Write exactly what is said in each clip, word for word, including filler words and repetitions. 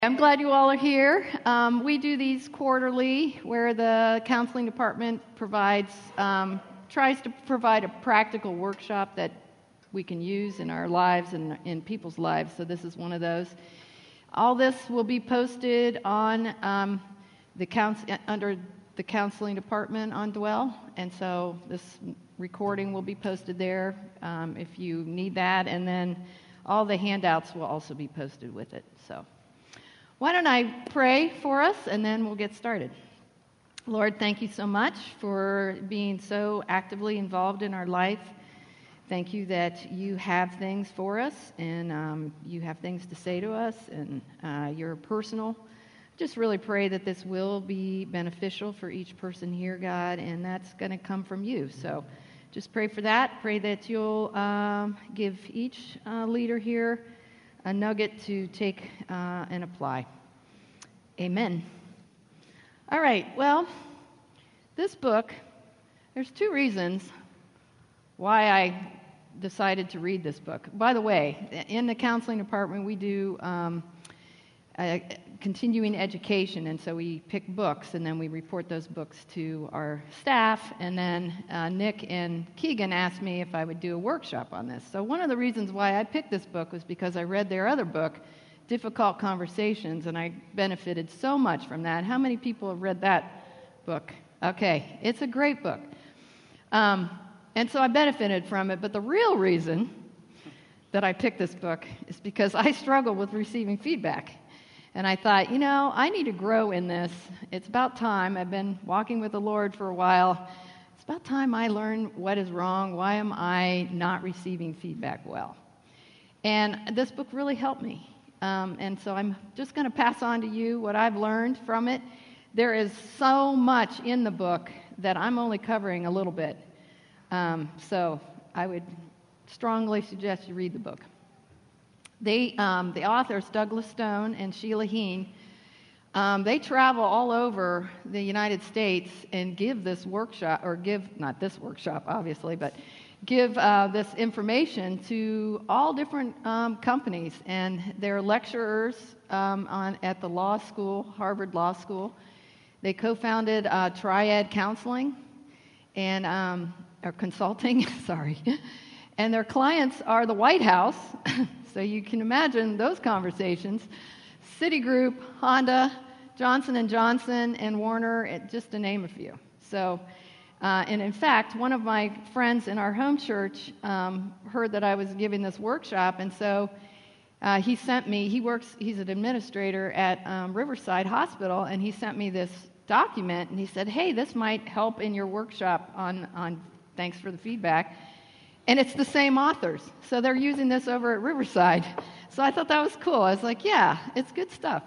I'm glad you all are here. Um, we do these quarterly where the counseling department provides, um, tries to provide a practical workshop that we can use in our lives and in people's lives. So this is one of those. All this will be posted on um, the couns- under the counseling department on Dwell, and so this recording will be posted there um, if you need that, and then all the handouts will also be posted with it. So. Why don't I pray for us, and then we'll get started. Lord, thank you so much for being so actively involved in our life. Thank you that you have things for us, and um, you have things to say to us, and uh, you're personal. Just really pray that this will be beneficial for each person here, God, and that's going to come from you. So just pray for that. Pray that you'll um, give each uh, leader here a nugget to take uh, and apply. Amen. All right, well, this book, there's two reasons why I decided to read this book. By the way, in the counseling department, we do um, a continuing education, and so we pick books, and then we report those books to our staff, and then uh, Nick and Keegan asked me if I would do a workshop on this. So one of the reasons why I picked this book was because I read their other book, Difficult Conversations, and I benefited so much from that. How many people have read that book? Okay, it's a great book. Um, and so I benefited from it, but the real reason that I picked this book is because I struggle with receiving feedback. And I thought, you know, I need to grow in this. It's about time. I've been walking with the Lord for a while. It's about time I learn what is wrong. Why am I not receiving feedback well? And this book really helped me. Um, and so I'm just going to pass on to you what I've learned from it. There is so much in the book that I'm only covering a little bit. Um, so I would strongly suggest you read the book. They, um, the authors, Douglas Stone and Sheila Heen, um, they travel all over the United States and give this workshop, or give, not this workshop, obviously, but give uh, this information to all different um, companies. And they're lecturers um, on, at the law school, Harvard Law School. They co-founded uh, Triad Counseling, and um, or consulting, sorry. And their clients are the White House, so you can imagine those conversations. Citigroup, Honda, Johnson and Johnson, and Warner, just to name a few. So, uh, and in fact, one of my friends in our home church um, heard that I was giving this workshop, and so uh, he sent me, he works, he's an administrator at um, Riverside Hospital, and he sent me this document, and he said, hey, this might help in your workshop on, on thanks for the feedback. And it's the same authors. So they're using this over at Riverside. So I thought that was cool. I was like, yeah, it's good stuff.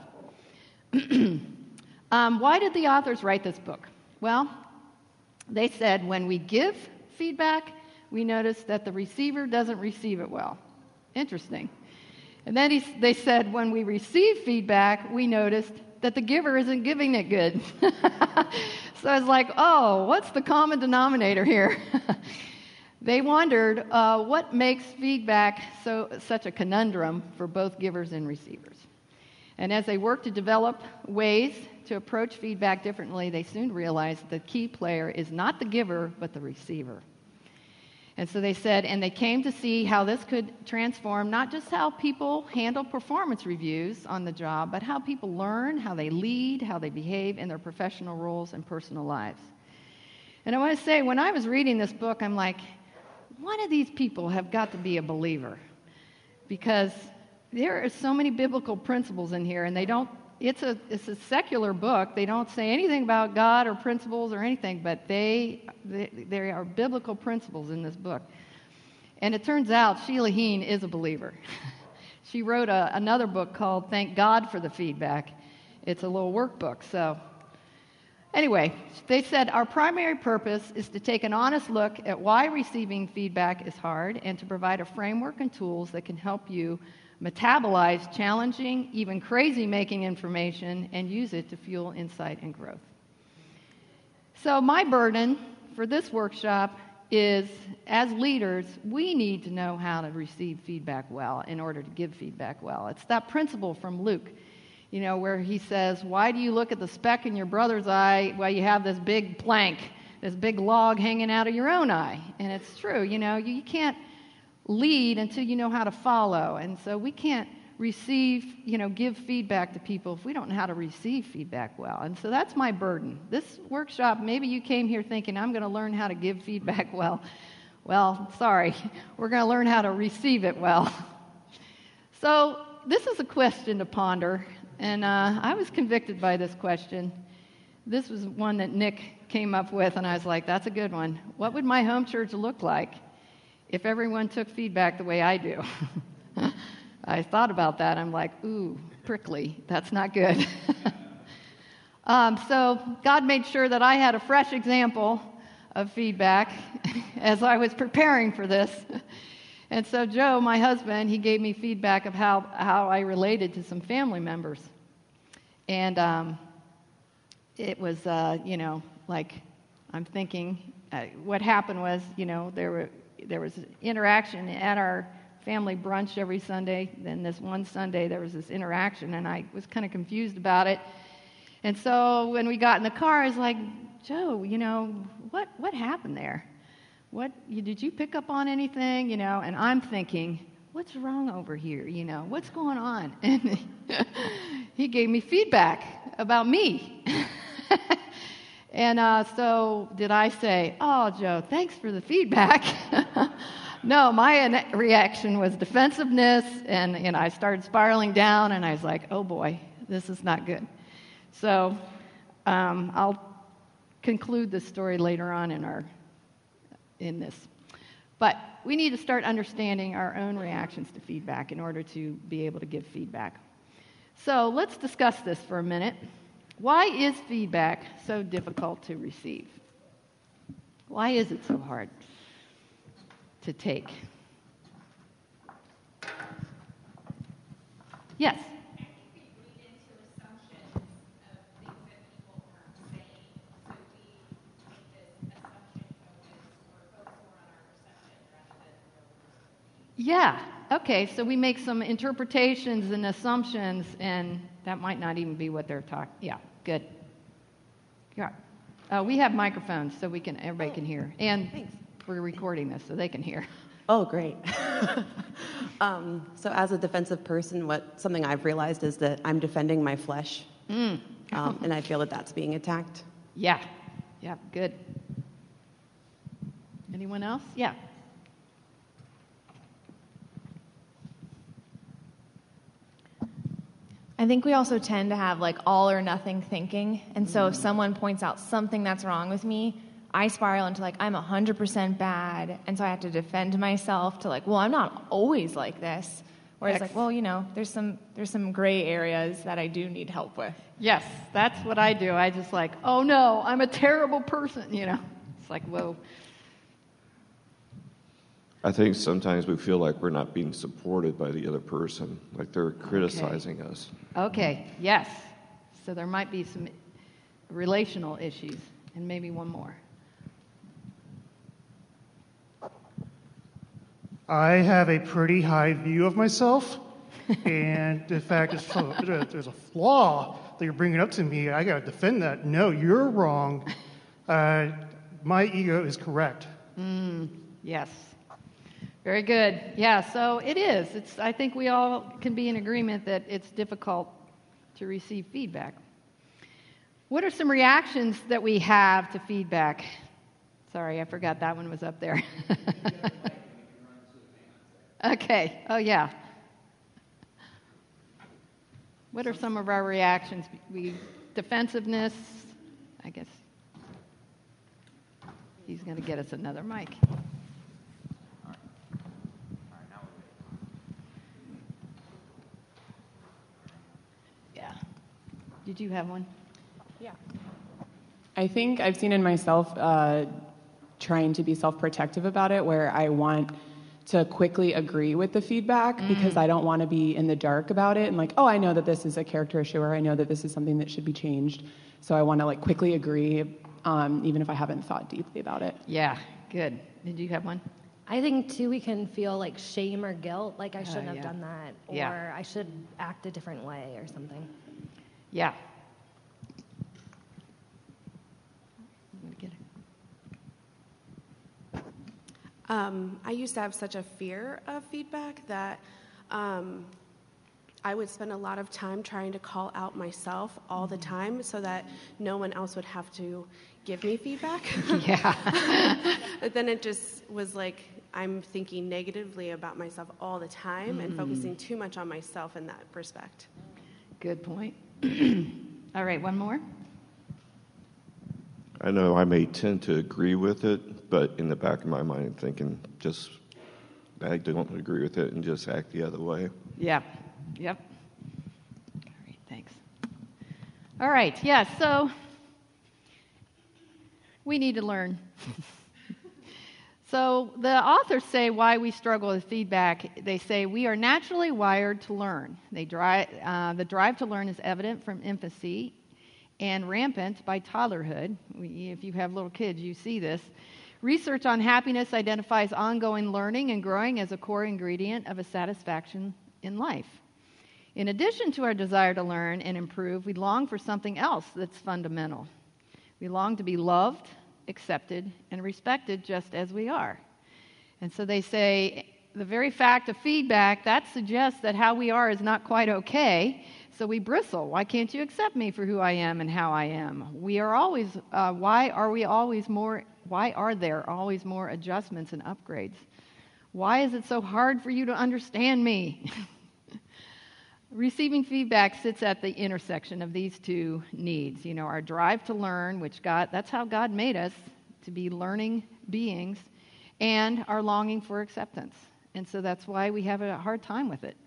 um, why did the authors write this book? Well, they said when we give feedback, we notice that the receiver doesn't receive it well. Interesting. And then he, they said when we receive feedback, we noticed that the giver isn't giving it good. So I was like, oh, what's the common denominator here? They wondered uh, what makes feedback so such a conundrum for both givers and receivers. And as they worked to develop ways to approach feedback differently, they soon realized the key player is not the giver, but the receiver. And so they said, and they came to see how this could transform not just how people handle performance reviews on the job, but how people learn, how they lead, how they behave in their professional roles and personal lives. And I want to say, when I was reading this book, I'm like, one of these people have got to be a believer, because there are so many biblical principles in here, and they don't, it's a, it's a secular book. They don't say anything about God or principles or anything, but they, they, there are biblical principles in this book. And it turns out Sheila Heen is a believer. She wrote a, another book called Thank God for the Feedback. It's a little workbook, so... Anyway, they said, our primary purpose is to take an honest look at why receiving feedback is hard and to provide a framework and tools that can help you metabolize challenging, even crazy-making information and use it to fuel insight and growth. So my burden for this workshop is, as leaders, we need to know how to receive feedback well in order to give feedback well. It's that principle from Luke. you know, where he says, why do you look at the speck in your brother's eye while you have this big plank, this big log hanging out of your own eye? And it's true, you know, you, you can't lead until you know how to follow. And so we can't receive, you know, give feedback to people if we don't know how to receive feedback well. And so that's my burden. This workshop, maybe you came here thinking, I'm going to learn how to give feedback well. Well, sorry, we're going to learn how to receive it well. So this is a question to ponder, and uh, I was convicted by this question. This was one that Nick came up with, and I was like, that's a good one. What would my home church look like if everyone took feedback the way I do? I thought about that. I'm like, ooh, prickly. That's not good. um, so God made sure that I had a fresh example of feedback as I was preparing for this. And so Joe, my husband, he gave me feedback of how, how I related to some family members. And um, it was, uh, you know, like I'm thinking uh, what happened was, you know, there were there was interaction at our family brunch every Sunday. Then this one Sunday there was this interaction, and I was kind of confused about it. And so when we got in the car, I was like, Joe, you know, what what happened there? What you, did you pick up on anything? You know, and I'm thinking, what's wrong over here? You know, what's going on? And he gave me feedback about me. And uh, so did I say, oh, Joe, thanks for the feedback? No, my reaction was defensiveness, and, and I started spiraling down, and I was like, oh, boy, this is not good. So um, I'll conclude this story later on in our in this. But we need to start understanding our own reactions to feedback in order to be able to give feedback. So let's discuss this for a minute. Why is feedback so difficult to receive? Why is it so hard to take? Yes? I think we read into assumptions of things that people aren't saying, so we make this assumption focus or focus more on our perception rather than the real person. Yeah. Okay, so we make some interpretations and assumptions, and that might not even be what they're talking. Yeah, good. Yeah. Uh, we have microphones, so we can everybody Oh, can hear, and thanks. we're recording this, so they can hear. Oh, great. um, so as a defensive person, what something I've realized is that I'm defending my flesh, Mm. um, and I feel that that's being attacked. Yeah. Yeah. Good. Anyone else? Yeah. I think we also tend to have like all or nothing thinking. And so if someone points out something that's wrong with me, I spiral into like, I'm one hundred percent bad. And so I have to defend myself to like, well, I'm not always like this. Whereas like, well, you know, there's some there's some gray areas that I do need help with. Yes, that's what I do. I just like, oh no, I'm a terrible person, you know. It's like, whoa. I think sometimes we feel like we're not being supported by the other person, like they're criticizing Okay. us. Okay, yes. So there might be some relational issues, and maybe one more. I have a pretty high view of myself, and in fact, if there's a flaw that you're bringing up to me, I got to defend that. No, you're wrong. Uh, my ego is correct. Mm, yes. Very good. Yeah, so it is. It's. I think we all can be in agreement that it's difficult to receive feedback. What are some reactions that we have to feedback? Sorry, I forgot that one was up there. Okay. Oh, yeah. What are some of our reactions? We defensiveness, I guess. He's going to get us another mic. Yeah. Did you have one? Yeah. I think I've seen in myself uh, trying to be self-protective about it, where I want to quickly agree with the feedback mm. because I don't want to be in the dark about it and like, oh, I know that this is a character issue, or I know that this is something that should be changed. So I want to like quickly agree, um, even if I haven't thought deeply about it. Yeah, good. Did you have one? I think, too, we can feel like shame or guilt, like I shouldn't Uh, have yeah. done that, or Yeah. I should act a different way or something. Yeah. Let me get it. Um, I used to have such a fear of feedback that um, I would spend a lot of time trying to call out myself all the time so that no one else would have to give me feedback. Yeah. But then it just was like I'm thinking negatively about myself all the time and focusing too much on myself in that respect. Good point. All right, one more. I know I may tend to agree with it, but in the back of my mind, I'm thinking just I don't agree with it and just act the other way. Yeah. Yep. All right, thanks. All right, yeah, so we need to learn. So the authors say why we struggle with feedback. They say we are naturally wired to learn. They drive, uh, the drive to learn is evident from infancy and rampant by toddlerhood. We, if you have little kids, you see this. Research on happiness identifies ongoing learning and growing as a core ingredient of a satisfaction in life. In addition to our desire to learn and improve, we long for something else that's fundamental. We long to be loved, accepted, and respected just as we are. And so they say the very fact of feedback, that suggests that how we are is not quite okay, so we bristle. Why can't you accept me for who I am and how I am? We are always, uh, why are we always more, why are there always more adjustments and upgrades? Why is it so hard for you to understand me? Receiving feedback sits at the intersection of these two needs. You know, our drive to learn, which God, that's how God made us, to be learning beings, and our longing for acceptance. And so that's why we have a hard time with it.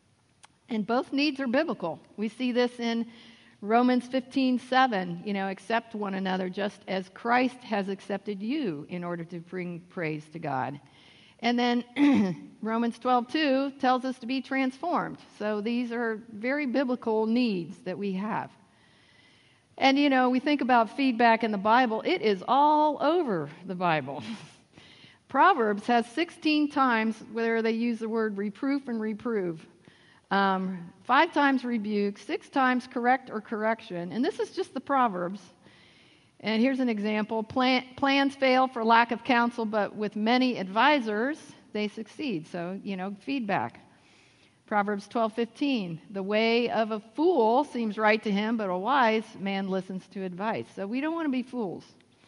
And both needs are biblical. We see this in Romans fifteen seven, you know, accept one another just as Christ has accepted you in order to bring praise to God. And then Romans twelve two tells us to be transformed. So these are very biblical needs that we have. And, you know, we think about feedback in the Bible. It is all over the Bible. Proverbs has sixteen times where they use the word reproof and reprove. Um, five times rebuke, six times correct or correction. And this is just the Proverbs. And here's an example. Plan, plans fail for lack of counsel, but with many advisors, they succeed. So, you know, feedback. Proverbs twelve fifteen. The way of a fool seems right to him, but a wise man listens to advice. So we don't want to be fools.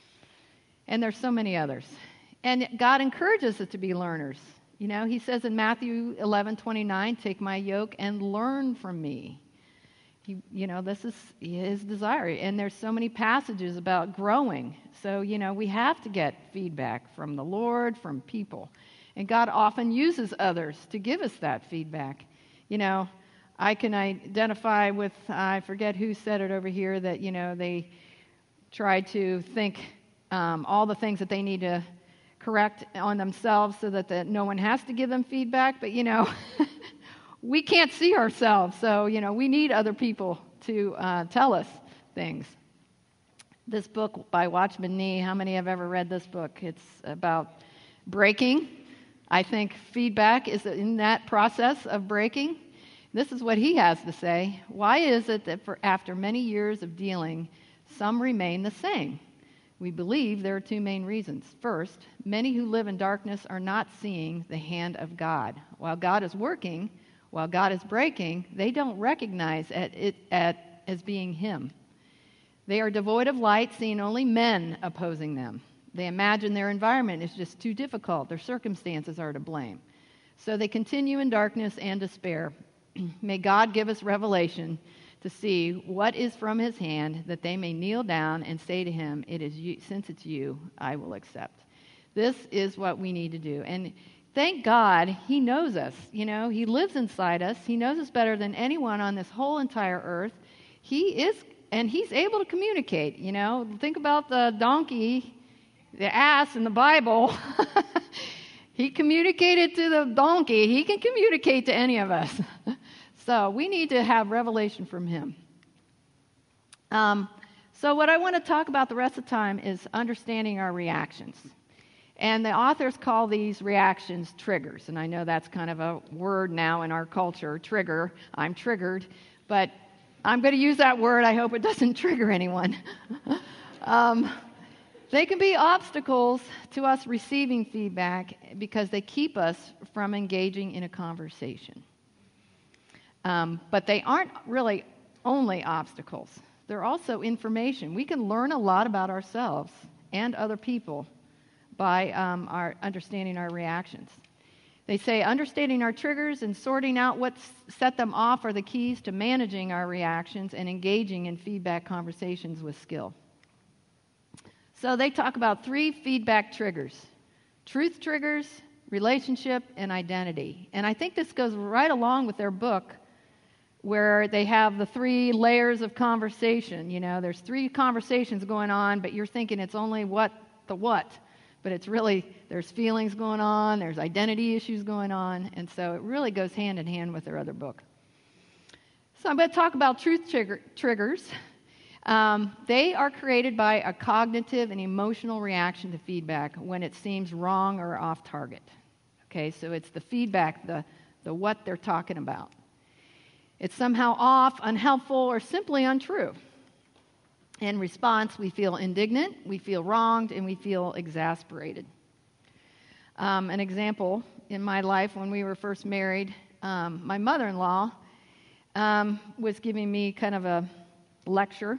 And there's so many others. And God encourages us to be learners. You know, he says in Matthew eleven twenty-nine, take my yoke and learn from me. He, you know, this is his desire. And there's so many passages about growing. So, you know, we have to get feedback from the Lord, from people. And God often uses others to give us that feedback. You know, I can identify with, I forget who said it over here, that, you know, they try to think um, all the things that they need to correct on themselves so that the, no one has to give them feedback. But, you know, we can't see ourselves. So, you know, we need other people to uh, tell us things. This book by Watchman Nee, how many have ever read this book? It's about breaking. I think feedback is in that process of breaking. This is what he has to say. Why is it that for after many years of dealing, some remain the same? We believe there are two main reasons. First, many who live in darkness are not seeing the hand of God. While God is working, while God is breaking, they don't recognize it, it at, as being him. They are devoid of light, seeing only men opposing them. They imagine their environment is just too difficult. Their circumstances are to blame. So they continue in darkness and despair. May God give us revelation to see what is from his hand, that they may kneel down and say to him, "It is you, since it's you, I will accept." This is what we need to do. And thank God he knows us. You know, he lives inside us. He knows us better than anyone on this whole entire earth. He is, and he's able to communicate. You know, think about the donkey, the ass in the Bible. He communicated to the donkey. He can communicate to any of us. So we need to have revelation from him. Um, so what I want to talk about the rest of the time is understanding our reactions. And the authors call these reactions triggers. And I know that's kind of a word now in our culture, trigger. I'm triggered. But I'm going to use that word. I hope it doesn't trigger anyone. um, they can be obstacles to us receiving feedback because they keep us from engaging in a conversation. Um, but they aren't really only obstacles. They're also information. We can learn a lot about ourselves and other people by um, our understanding our reactions. They say understanding our triggers and sorting out what set them off are the keys to managing our reactions and engaging in feedback conversations with skill. So they talk about three feedback triggers: truth triggers, relationship, and identity. And I think this goes right along with their book, where they have the three layers of conversation. You know, there's three conversations going on, but you're thinking it's only what the what. But it's really, there's feelings going on, there's identity issues going on, and so it really goes hand in hand with their other book. So I'm going to talk about truth trigger, triggers. Um, they are created by a cognitive and emotional reaction to feedback when it seems wrong or off target. Okay, so it's the feedback, the, the what they're talking about. It's somehow off, unhelpful, or simply untrue. In response, we feel indignant, we feel wronged, and we feel exasperated. Um, an example, in my life when we were first married, um, my mother-in-law um, was giving me kind of a lecture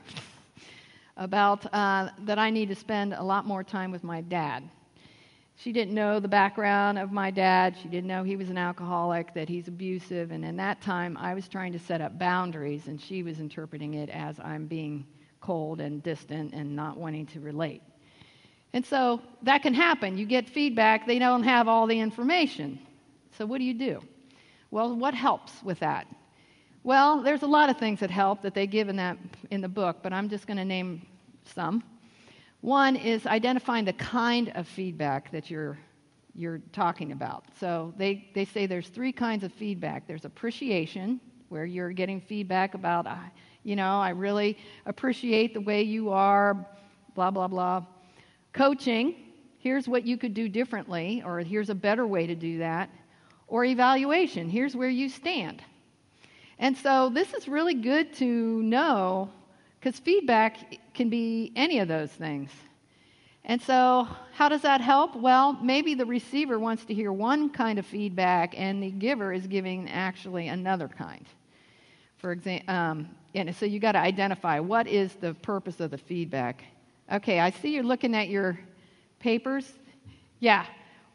about uh, that I need to spend a lot more time with my dad. She didn't know the background of my dad. She didn't know he was an alcoholic, that he's abusive, and in that time I was trying to set up boundaries, and she was interpreting it as I'm being cold and distant and not wanting to relate. And so that can happen. You get feedback, they don't have all the information. So what do you do? Well, what helps with that? Well, there's a lot of things that help that they give in that in the book, but I'm just going to name some. One is identifying the kind of feedback that you're you're talking about. So they, they say there's three kinds of feedback. There's appreciation, where you're getting feedback about, uh, you know, I really appreciate the way you are, blah, blah, blah. Coaching, here's what you could do differently, or here's a better way to do that. Or evaluation, here's where you stand. And so this is really good to know, because feedback can be any of those things. And so how does that help? Well, maybe the receiver wants to hear one kind of feedback and the giver is giving actually another kind. For example, um, and so you got to identify what is the purpose of the feedback. Okay, I see you're looking at your papers. Yeah,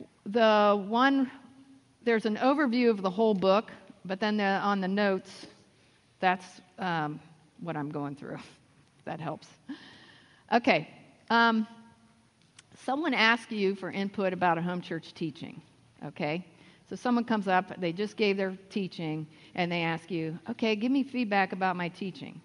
the one, there's an overview of the whole book, but then the, on the notes, that's um, what I'm going through. That helps. Okay. Um, someone asks you for input about a home church teaching. Okay. So someone comes up, they just gave their teaching, and they ask you, okay, give me feedback about my teaching.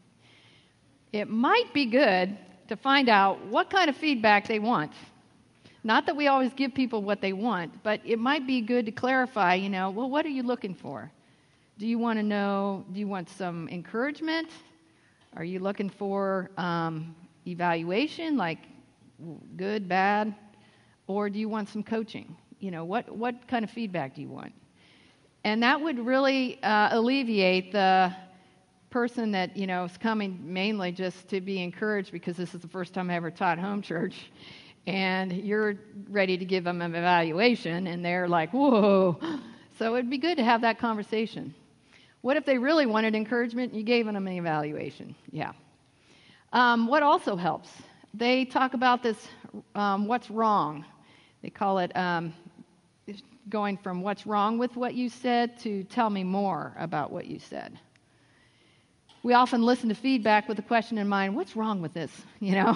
It might be good to find out what kind of feedback they want. Not that we always give people what they want, but it might be good to clarify, you know, well, what are you looking for? Do you want to know, do you want some encouragement? Are you looking for um, evaluation, like good, bad? Or do you want some coaching? You know, what, what kind of feedback do you want? And that would really uh, alleviate the person that, you know, is coming mainly just to be encouraged because this is the first time I ever taught home church, and you're ready to give them an evaluation, and they're like, whoa. So it'd be good to have that conversation. What if they really wanted encouragement and you gave them an evaluation? Yeah. Um, what also helps? They talk about this, um, what's wrong. They call it um, going from what's wrong with what you said to tell me more about what you said. We often listen to feedback with the question in mind, what's wrong with this? You know?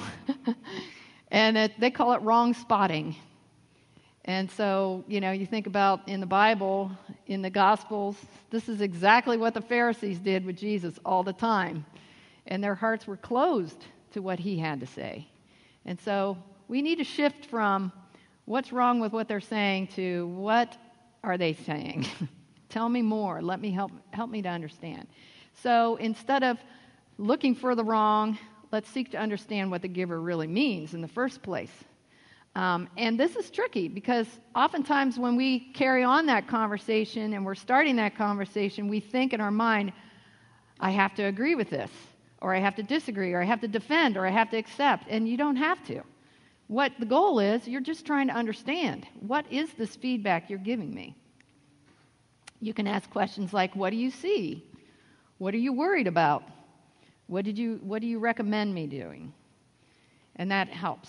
And it, they call it wrong spotting. And so, you know, you think about in the Bible, in the Gospels, this is exactly what the Pharisees did with Jesus all the time. And their hearts were closed to what he had to say. And so we need to shift from what's wrong with what they're saying to what are they saying? Tell me more. Let me help help me to understand. So instead of looking for the wrong, let's seek to understand what the giver really means in the first place. Um, and this is tricky because oftentimes when we carry on that conversation and we're starting that conversation, we think in our mind, I have to agree with this, or I have to disagree, or I have to defend, or I have to accept, and you don't have to. What the goal is, you're just trying to understand, what is this feedback you're giving me? You can ask questions like, what do you see? What are you worried about? What did you, what do you recommend me doing? And that helps.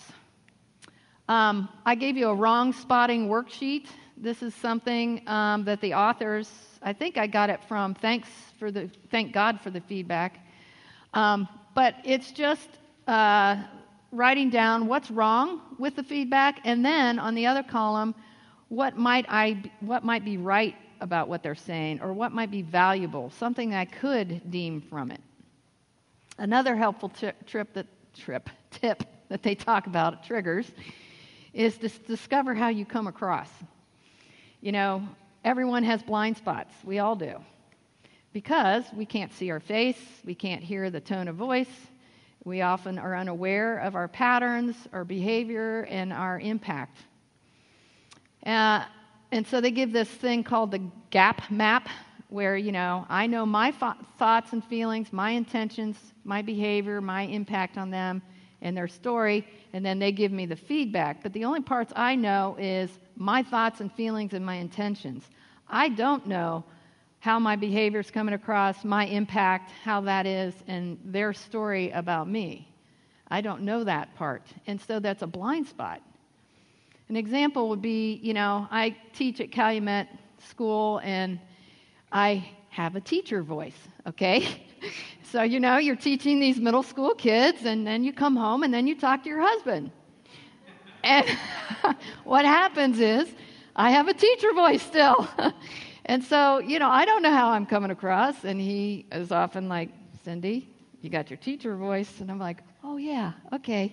Um, I gave you a wrong spotting worksheet. This is something um, that the authors, I think I got it from Thanks for the Thank God for the Feedback. Um, but it's just uh, writing down what's wrong with the feedback, and then on the other column, what might I what might be right about what they're saying, or what might be valuable, something I could deem from it. Another helpful t- trip that trip tip that they talk about at Triggers is to s- discover how you come across. You know, everyone has blind spots. We all do. Because we can't see our face, we can't hear the tone of voice, we often are unaware of our patterns, our behavior, and our impact. Uh, and so they give this thing called the gap map, where, you know, I know my fo- thoughts and feelings, my intentions, my behavior, my impact on them, and their story, and then they give me the feedback. But the only parts I know is my thoughts and feelings and my intentions. I don't know how my behavior is coming across, my impact, how that is, and their story about me. I don't know that part, and so that's a blind spot. An example would be, you know, I teach at Calumet School, and I have a teacher voice, okay? So, you know, you're teaching these middle school kids, and then you come home, and then you talk to your husband. And what happens is, I have a teacher voice still. And so, you know, I don't know how I'm coming across, and he is often like, Cindy, you got your teacher voice. And I'm like, oh, yeah, okay.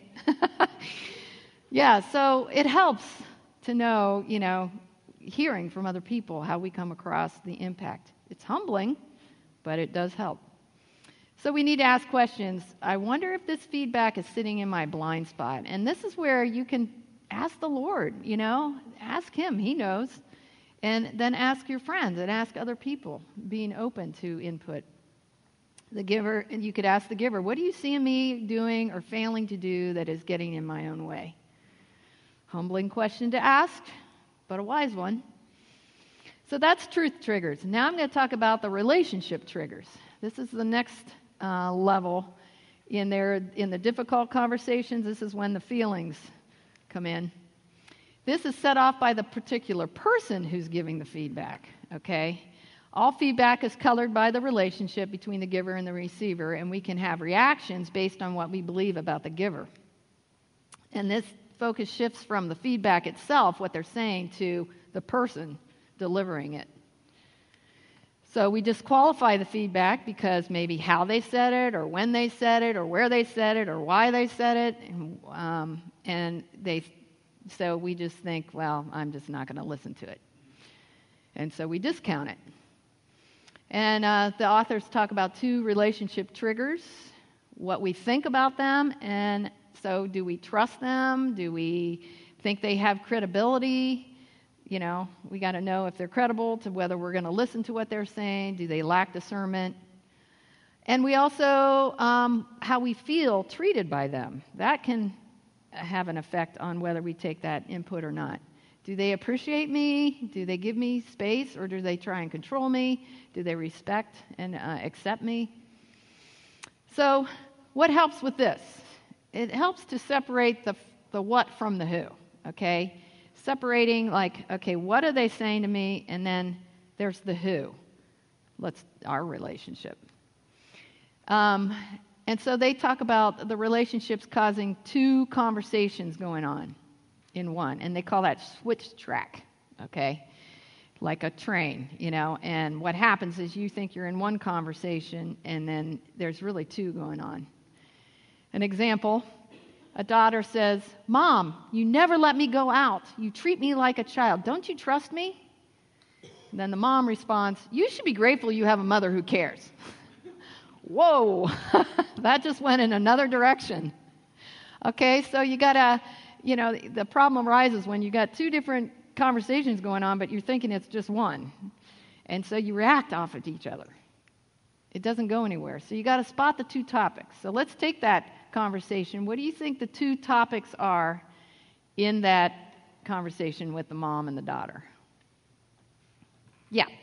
Yeah, so it helps to know, you know, hearing from other people how we come across the impact. It's humbling, but it does help. So we need to ask questions. I wonder if this feedback is sitting in my blind spot. And this is where you can ask the Lord, you know, ask him, he knows. And then ask your friends and ask other people, being open to input. The giver, and you could ask the giver, what do you see in me doing or failing to do that is getting in my own way? Humbling question to ask, but a wise one. So that's truth triggers. Now I'm going to talk about the relationship triggers. This is the next uh, level in there. In the difficult conversations, this is when the feelings come in. This is set off by the particular person who's giving the feedback, okay? All feedback is colored by the relationship between the giver and the receiver, and we can have reactions based on what we believe about the giver. And this focus shifts from the feedback itself, what they're saying, to the person delivering it. So we disqualify the feedback because maybe how they said it, or when they said it, or where they said it, or why they said it, and, um, and they, so we just think, well, I'm just not going to listen to it. And so we discount it. And uh, the authors talk about two relationship triggers, what we think about them, and so do we trust them? Do we think they have credibility? You know, we got to know if they're credible, to whether we're going to listen to what they're saying. Do they lack discernment? And we also, um, how we feel treated by them. That can have an effect on whether we take that input or not. Do they appreciate me? Do they give me space, or do they try and control me? Do they respect and uh, accept me? So what helps with this? It helps to separate the the what from the who, okay? Separating, like, okay, what are they saying to me? And then there's the who. Let's, our relationship. Um, and so they talk about the relationships causing two conversations going on in one, and they call that switch track, okay? Like a train, you know, and what happens is you think you're in one conversation, and then there's really two going on. An example, a daughter says, Mom, you never let me go out. You treat me like a child. Don't you trust me? And then the mom responds, you should be grateful you have a mother who cares. Whoa, that just went in another direction. Okay, so you got to, you know, the problem arises when you got two different conversations going on, but you're thinking it's just one. And so you react off of each other. It doesn't go anywhere. So you got to spot the two topics. So let's take that conversation. What do you think the two topics are in that conversation with the mom and the daughter? Yeah.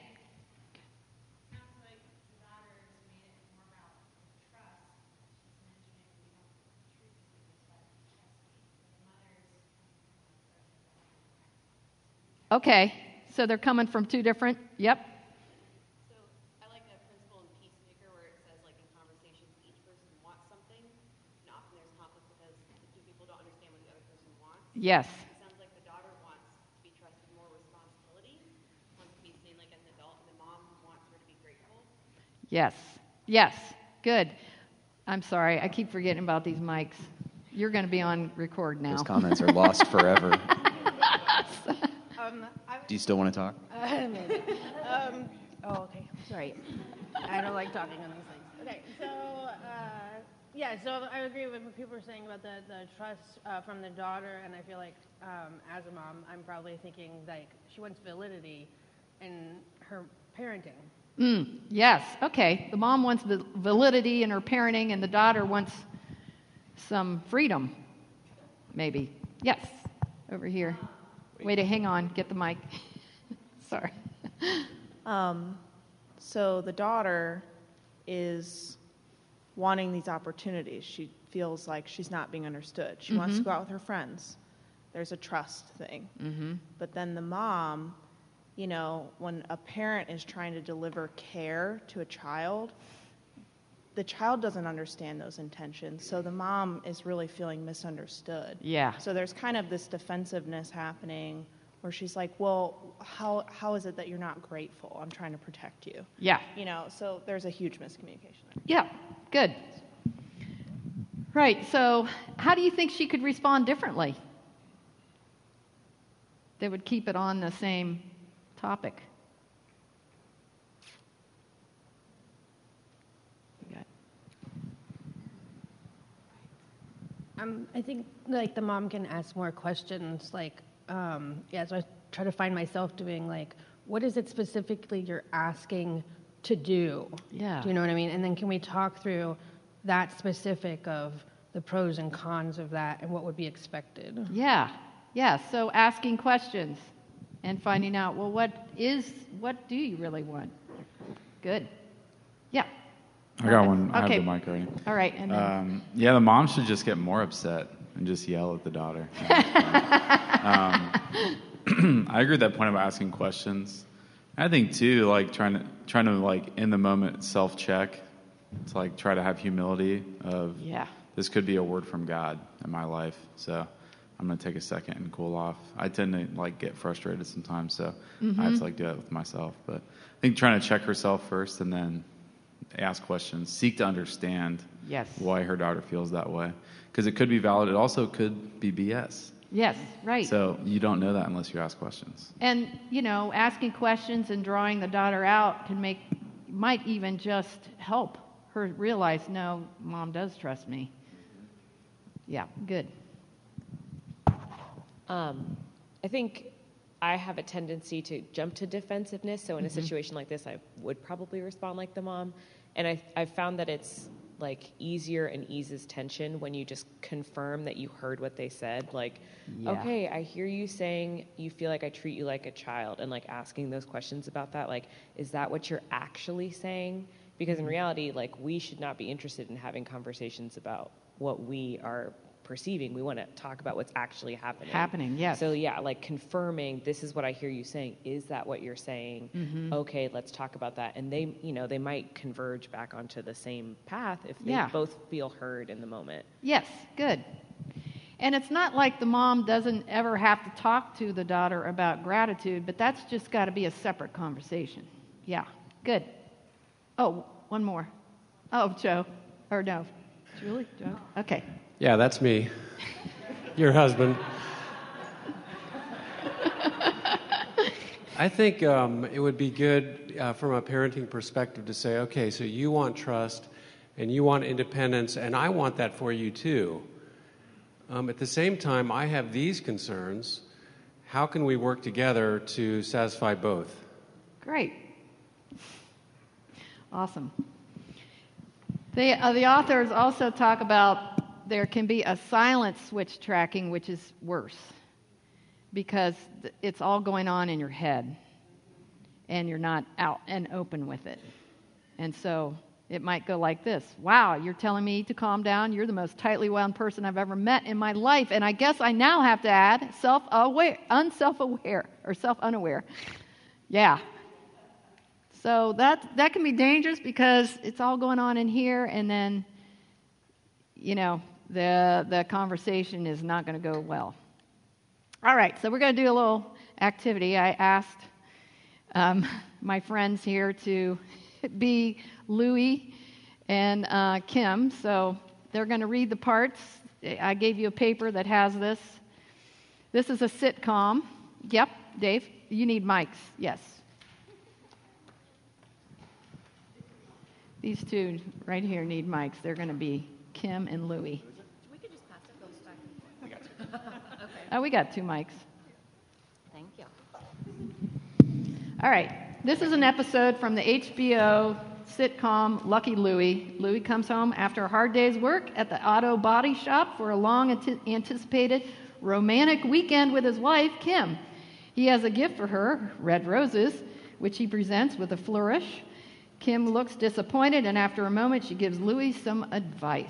Okay, so they're coming from two different, yep. So I like that principle in Peacemaker where it says, like, in conversations, each person wants something, and often there's conflict because the two people don't understand what the other person wants. Yes. It sounds like the daughter wants to be trusted more responsibility, wants to be seen like as an adult, and the mom wants her to be grateful. Yes, yes, good. I'm sorry, I keep forgetting about these mics. You're going to be on record now. Those comments are lost forever. Um, I, Do you still want to talk? uh, maybe. Um, oh, okay. Sorry. I don't like talking on these things. Okay, so, uh, yeah, so I agree with what people are saying about the, the trust uh, from the daughter, and I feel like um, as a mom, I'm probably thinking, like, she wants validity in her parenting. Mm, yes, okay. The mom wants the validity in her parenting, and the daughter wants some freedom, maybe. Yes, over here. Wait, hang on, get the mic. Sorry. Um, so the daughter is wanting these opportunities. She feels like she's not being understood. She mm-hmm. wants to go out with her friends. There's a trust thing. Mm-hmm. But then the mom, you know, when a parent is trying to deliver care to a child, the child doesn't understand those intentions, so the mom is really feeling misunderstood. Yeah. So there's kind of this defensiveness happening where she's like, well, how how is it that you're not grateful? I'm trying to protect you. Yeah. You know, so there's a huge miscommunication there. Yeah, good. Right, so how do you think she could respond differently that would keep it on the same topic? Um, I think like the mom can ask more questions. Like, um, yeah, so I try to find myself doing like, what is it specifically you're asking to do? Yeah. Do you know what I mean? And then can we talk through that specific of the pros and cons of that and what would be expected? Yeah, yeah. So asking questions and finding out, well, what is, what do you really want? Good. Yeah. I got one. I Okay. have the mic already. All right. And then, Um, yeah, the mom should just get more upset and just yell at the daughter. um, I agree with that point about asking questions. I think too, like trying to trying to like in the moment self check. It's like try to have humility of yeah. this could be a word from God in my life, so I'm gonna take a second and cool off. I tend to like get frustrated sometimes, so Mm-hmm. I have to like do that with myself. But I think trying to check herself first and then ask questions, seek to understand Yes. why her daughter feels that way. Because it could be valid. It also could be B S. Yes, right. So you don't know that unless you ask questions. And, you know, asking questions and drawing the daughter out can make, might even just help her realize, no, mom does trust me. Yeah, good. Um, I think I have a tendency to jump to defensiveness. So in a Mm-hmm. situation like this, I would probably respond like the mom. And I, I've found that it's like easier and eases tension when you just confirm that you heard what they said. Like, Yeah. okay, I hear you saying you feel like I treat you like a child, and like asking those questions about that. Like, is that what you're actually saying? Because in reality, like, we should not be interested in having conversations about what we are perceiving. We want to talk about what's actually happening. Happening, yes. So yeah, like confirming, this is what I hear you saying. Is that what you're saying? Mhm. Okay, let's talk about that. And they, you know, they might converge back onto the same path if they Yeah. both feel heard in the moment. Yes, good. And it's not like the mom doesn't ever have to talk to the daughter about gratitude, but that's just got to be a separate conversation. Yeah, good. Oh, one more. Oh, Joe. Or no. Julie? Joe? Okay. Yeah, that's me. Your husband. I think um, it would be good uh, from a parenting perspective to say, okay, so you want trust and you want independence, and I want that for you too. Um, at the same time, I have these concerns. How can we work together to satisfy both? Great. Awesome. The, uh, the authors also talk about there can be a silent switch tracking, which is worse because th- it's all going on in your head and you're not out and open with it. And so it might go like this. Wow, you're telling me to calm down. You're the most tightly wound person I've ever met in my life. And I guess I now have to add self-aware, unself-aware, or self-unaware. Yeah. So that that can be dangerous because it's all going on in here, and then, you know, the the conversation is not going to go well. All right, so we're going to do a little activity. I asked um, my friends here to be Louie and uh, Kim, so they're going to read the parts. I gave you a paper that has this. This is a sitcom. Yep, Dave, you need mics. Yes. These two right here need mics. They're going to be Kim and Louie. We could just pass it those back and forth. Okay. Oh, we got two mics. Thank you. All right. This is an episode from the H B O sitcom Lucky Louie. Louie comes home after a hard day's work at the auto body shop for a long anticipated romantic weekend with his wife, Kim. He has a gift for her, red roses, which he presents with a flourish. Kim looks disappointed, and after a moment, she gives Louie some advice.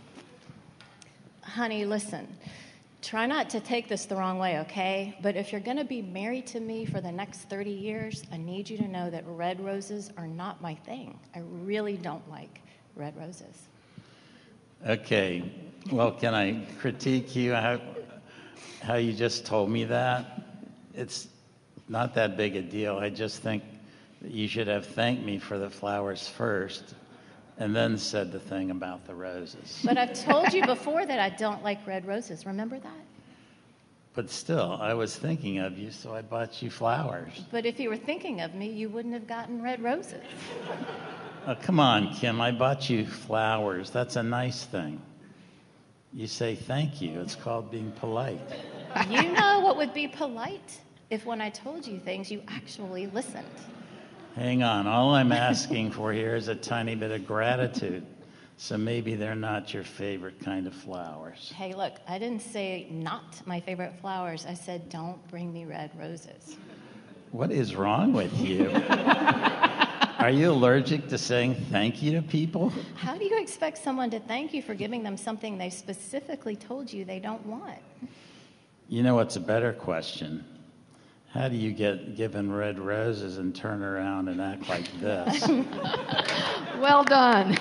Honey, listen. Try not to take this the wrong way, okay? But if you're going to be married to me for the next thirty years, I need you to know that red roses are not my thing. I really don't like red roses. Okay. Well, can I critique you how, how you just told me that? It's not that big a deal. I just think that you should have thanked me for the flowers first and then said the thing about the roses. But I've told you before that I don't like red roses. Remember that? But still, I was thinking of you, so I bought you flowers. But if you were thinking of me, you wouldn't have gotten red roses. Oh, come on, Kim. I bought you flowers. That's a nice thing. You say thank you. It's called being polite. You know what would be polite? If when I told you things, you actually listened. Hang on. All I'm asking for here is a tiny bit of gratitude. So maybe they're not your favorite kind of flowers. Hey, look, I didn't say not my favorite flowers. I said don't bring me red roses. What is wrong with you? Are you allergic to saying thank you to people? How do you expect someone to thank you for giving them something they specifically told you they don't want? You know what's a better question? How do you get given red roses and turn around and act like this? Well done.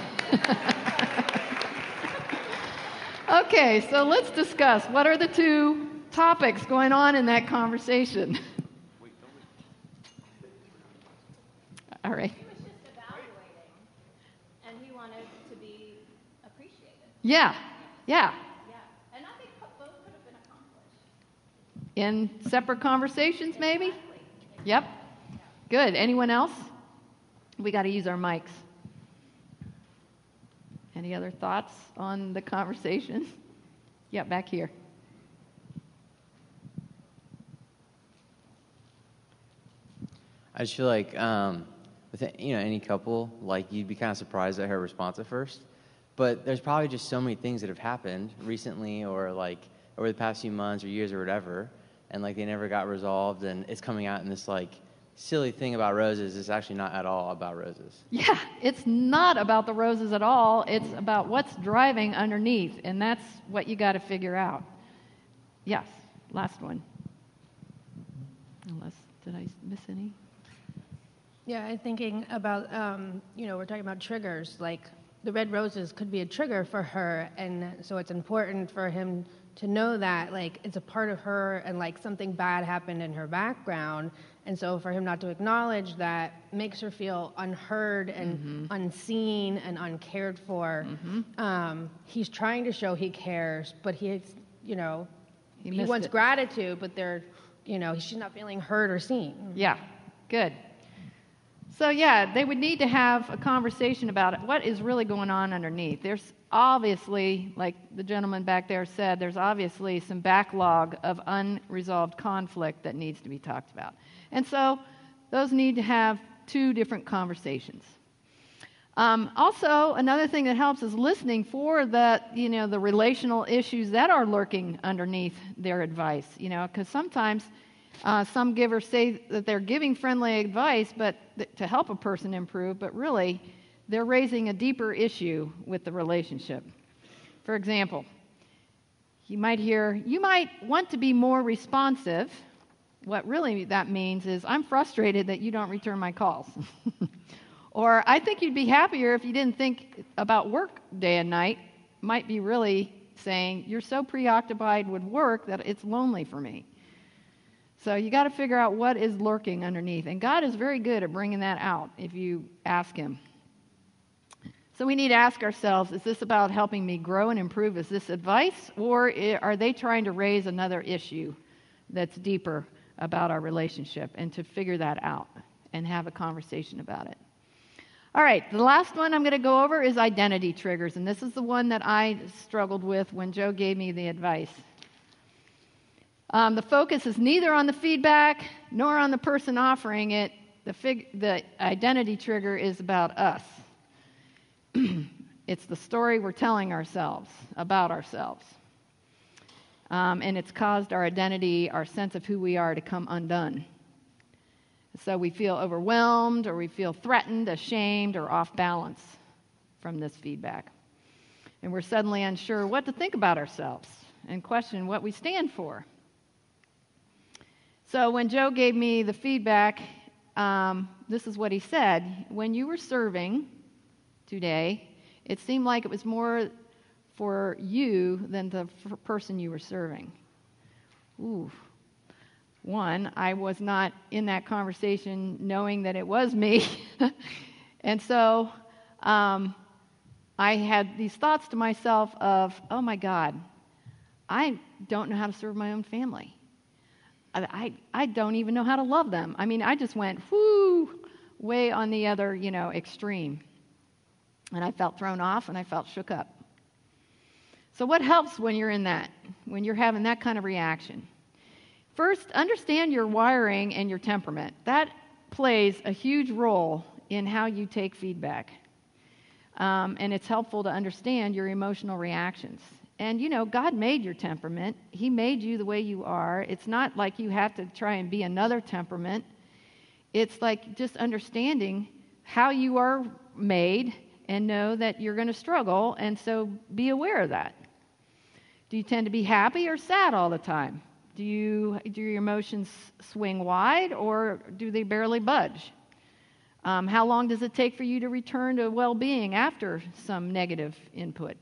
Okay, so let's discuss what are the two topics going on in that conversation. All right. He was just evaluating, and he wanted to be appreciated. Yeah, yeah. Yeah, and I think both could have been accomplished. In separate conversations, maybe? Yep. Good. Anyone else? We got to use our mics. Any other thoughts on the conversation? Yeah, back here. I just feel like um, with you know any couple, like you'd be kind of surprised at her response at first, but there's probably just so many things that have happened recently or like over the past few months or years or whatever, and like they never got resolved, and it's coming out in this like silly thing about roses. It's actually not at all about roses. Yeah, it's not about the roses at all. It's about what's driving underneath, and that's what you got to figure out. Yes, last one. Unless, did I miss any? Yeah, I'm thinking about, um, you know, we're talking about triggers. Like the red roses could be a trigger for her, and so it's important for him to know that, like, it's a part of her, and like something bad happened in her background, and so for him not to acknowledge that makes her feel unheard and Mm-hmm. unseen and uncared for. Mm-hmm. Um, he's trying to show he cares, but he's, you know, He he, missed wants it. gratitude, but they're, you know, she's not feeling heard or seen. Yeah, good. So yeah, they would need to have a conversation about it. What is really going on underneath? There's obviously, like the gentleman back there said, there's obviously some backlog of unresolved conflict that needs to be talked about. And so those need to have two different conversations. Um, also, another thing that helps is listening for the, you know, the relational issues that are lurking underneath their advice. You know, because sometimes uh, some givers say that they're giving friendly advice, but th- to help a person improve, but really they're raising a deeper issue with the relationship. For example, you might hear, "You might want to be more responsive." What really that means is, "I'm frustrated that you don't return my calls." Or, "I think you'd be happier if you didn't think about work day and night." Might be really saying, "You're so preoccupied with work that it's lonely for me." So you got to figure out what is lurking underneath. And God is very good at bringing that out if you ask Him. So we need to ask ourselves, is this about helping me grow and improve? Is this advice? Or are they trying to raise another issue that's deeper about our relationship, and to figure that out and have a conversation about it? All right, the last one I'm going to go over is identity triggers, and this is the one that I struggled with when Joe gave me the advice. Um, the focus is neither on the feedback nor on the person offering it. The, fig- the identity trigger is about us. It's the story we're telling ourselves about ourselves. Um, and it's caused our identity, our sense of who we are, to come undone. So we feel overwhelmed, or we feel threatened, ashamed, or off balance from this feedback. And we're suddenly unsure what to think about ourselves and question what we stand for. So when Joe gave me the feedback, um, this is what he said. "When you were serving today, it seemed like it was more for you than the f- person you were serving." Ooh. One, I was not in that conversation knowing that it was me. And so um, I had these thoughts to myself of, oh my God, I don't know how to serve my own family. I, I, I don't even know how to love them. I mean, I just went, whoo, way on the other, you know, extreme. And I felt thrown off, and I felt shook up. So what helps when you're in that, when you're having that kind of reaction? First, understand your wiring and your temperament. That plays a huge role in how you take feedback. Um, and it's helpful to understand your emotional reactions. And, you know, God made your temperament. He made you the way you are. It's not like you have to try and be another temperament. It's like just understanding how you are made and know that you're going to struggle, and so be aware of that. Do you tend to be happy or sad all the time? Do you do your emotions swing wide, or do they barely budge? Um, how long does it take for you to return to well-being after some negative input?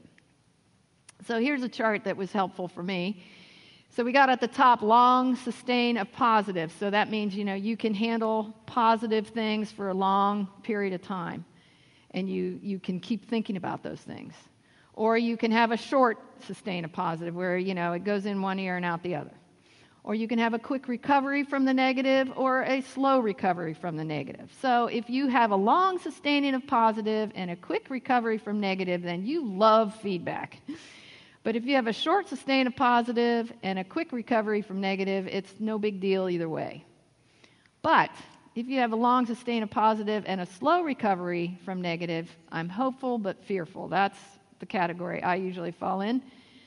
So here's a chart that was helpful for me. So we got at the top long sustain of positive. So that means, you know, you can handle positive things for a long period of time, and you, you can keep thinking about those things. Or you can have a short sustain of positive where, you know, it goes in one ear and out the other. Or you can have a quick recovery from the negative or a slow recovery from the negative. So if you have a long sustaining of positive and a quick recovery from negative, then you love feedback. But if you have a short sustain of positive and a quick recovery from negative, it's no big deal either way. But if you have a long sustain of positive and a slow recovery from negative, I'm hopeful but fearful. That's the category I usually fall in.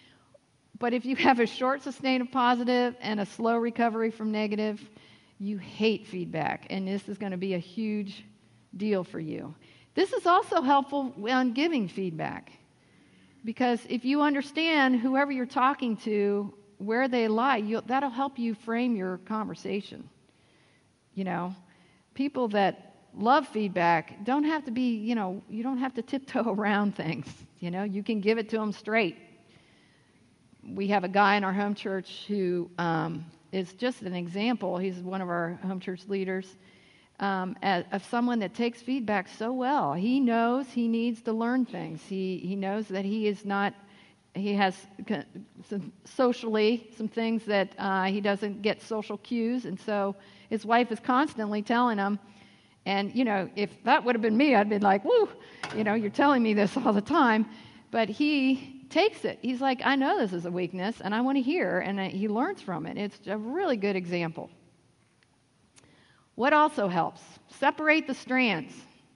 But if you have a short sustain of positive and a slow recovery from negative, you hate feedback, and this is going to be a huge deal for you. This is also helpful when giving feedback, because if you understand whoever you're talking to, where they lie, you'll, that'll help you frame your conversation. You know, people that love feedback don't have to be, you know, you don't have to tiptoe around things. You know, you can give it to them straight. We have a guy in our home church who um, is just an example. He's one of our home church leaders um, as, of someone that takes feedback so well. He knows he needs to learn things. He he knows that he is not. He has some socially some things that uh, he doesn't get social cues, and so his wife is constantly telling him. And you know, if that would have been me, I'd been like, "Woo, you know, you're telling me this all the time." But he takes it. He's like, I know this is a weakness, and I want to hear, and he learns from it. It's a really good example. What also helps? Separate the strands.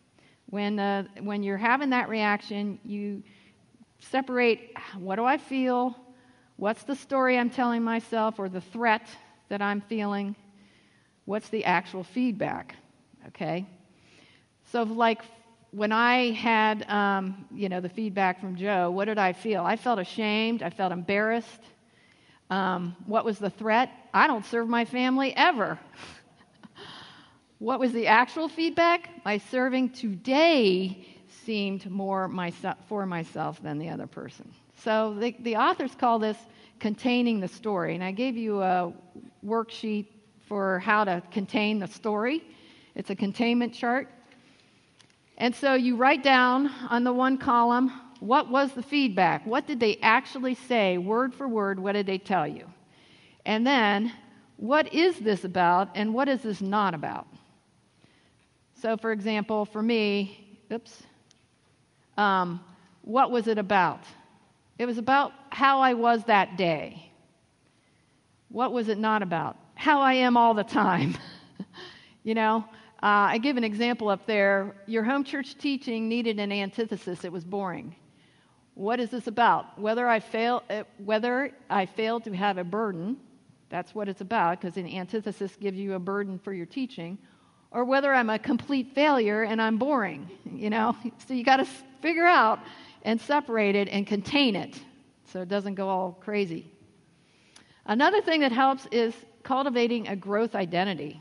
When, uh, when you're having that reaction, you separate, what do I feel? What's the story I'm telling myself or the threat that I'm feeling? What's the actual feedback? Okay? So like when I had, um, you know, the feedback from Joe, what did I feel? I felt ashamed. I felt embarrassed. Um, what was the threat? I don't serve my family ever. What was the actual feedback? My serving today seemed more myself, for myself than the other person. So the, the authors call this containing the story. And I gave you a worksheet for how to contain the story. It's a containment chart. And so you write down on the one column, what was the feedback? What did they actually say, word for word? What did they tell you? And then, what is this about and what is this not about? So, for example, for me, oops, um, what was it about? It was about how I was that day. What was it not about? How I am all the time. You know, uh, I give an example up there. Your home church teaching needed an antithesis. It was boring. What is this about? Whether I fail, uh, whether I failed to have a burden, that's what it's about, because an antithesis gives you a burden for your teaching, or whether I'm a complete failure and I'm boring, you know. So you got to figure out and separate it and contain it so it doesn't go all crazy. Another thing that helps is cultivating a growth identity.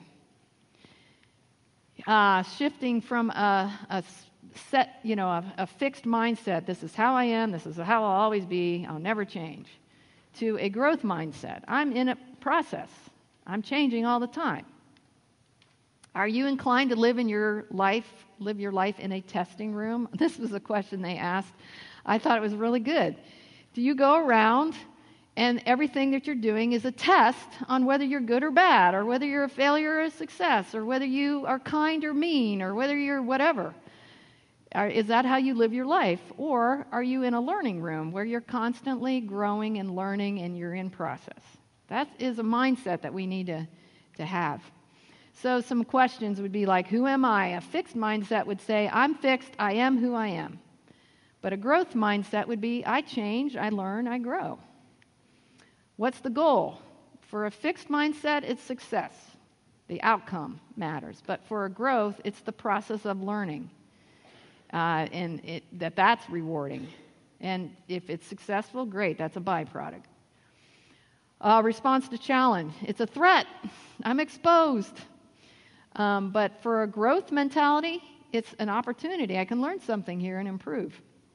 Uh, shifting from a, a set, you know, a, a fixed mindset, this is how I am, this is how I'll always be, I'll never change, to a growth mindset. I'm in a process. I'm changing all the time. Are you inclined to live in your life, live your life in a testing room? This was a question they asked. I thought it was really good. Do you go around and everything that you're doing is a test on whether you're good or bad, or whether you're a failure or a success, or whether you are kind or mean, or whether you're whatever? Are, is that how you live your life? Or are you in a learning room where you're constantly growing and learning and you're in process? That is a mindset that we need to, to have. So some questions would be like, who am I? A fixed mindset would say, I'm fixed, I am who I am. But a growth mindset would be, I change, I learn, I grow. What's the goal? For a fixed mindset, it's success. The outcome matters. But for a growth, it's the process of learning. Uh, and it, that that's rewarding. And if it's successful, great, that's a byproduct. Uh, response to challenge. It's a threat. I'm exposed. Um, but for a growth mentality, it's an opportunity. I can learn something here and improve.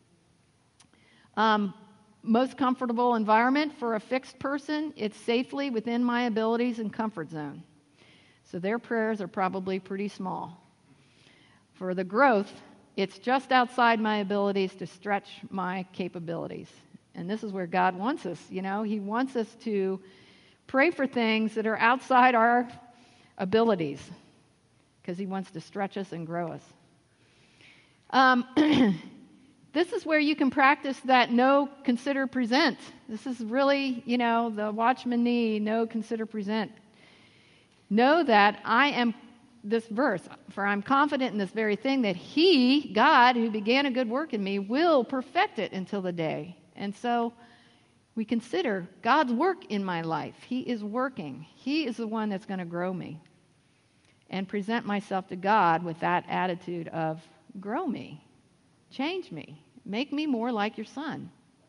Um, most comfortable environment for a fixed person, it's safely within my abilities and comfort zone. So their prayers are probably pretty small. For the growth, it's just outside my abilities to stretch my capabilities. And this is where God wants us, you know. He wants us to pray for things that are outside our abilities because he wants to stretch us and grow us. Um, this is where you can practice that know, consider, present. This is really, you know, the Watchman Nee, know, consider, present. Know that I am this verse, for I'm confident in this very thing that he, God, who began a good work in me, will perfect it until the day. And so we consider God's work in my life. He is working. He is the one that's going to grow me. And present myself to God with that attitude of grow me, change me, make me more like your son.